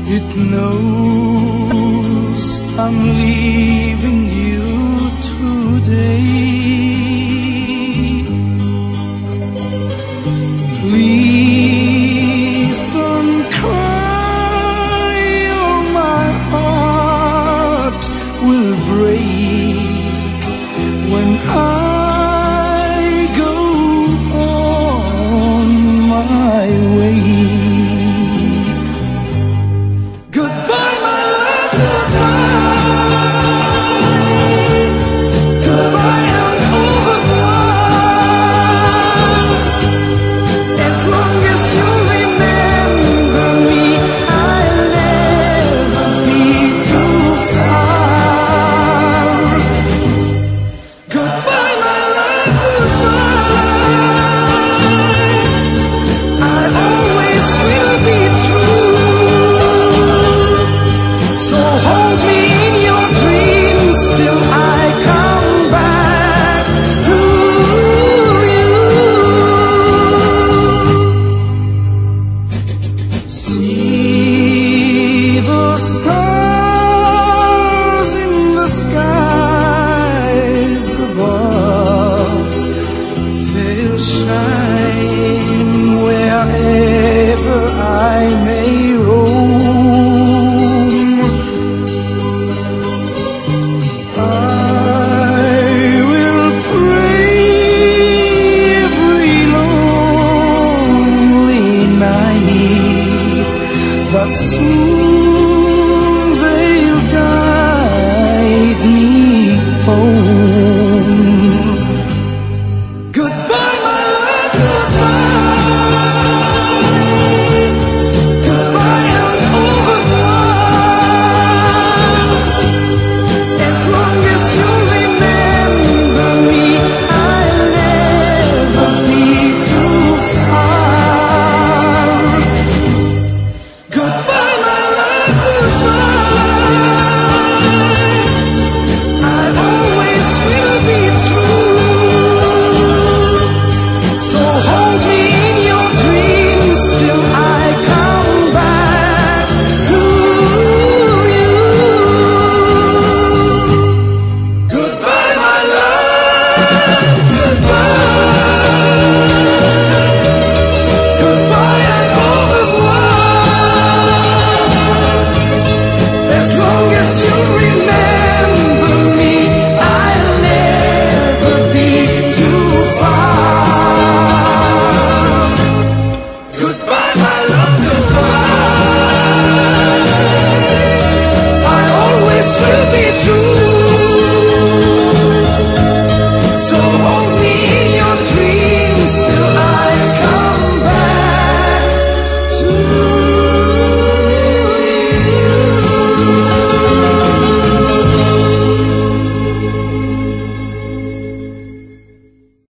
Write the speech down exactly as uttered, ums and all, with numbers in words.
It knows I'm leaving you today. Please don't cry, or my heart will break when I go on my way. Goodbye, my love, goodbye. Goodbye, I'm over far. As long as you remember me, I'll never be too far. Goodbye, my love, goodbye. I always will be true. So hold me in your dreams till I come back to you. See the stars in the skies above. They'll shine wherever I may roam. I will pray every lonely night that soon